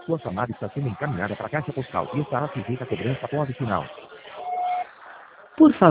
Sua chamada está sendo encaminhada para a caixa postal e estará sujeita a cobrança após o sinal. Por favor.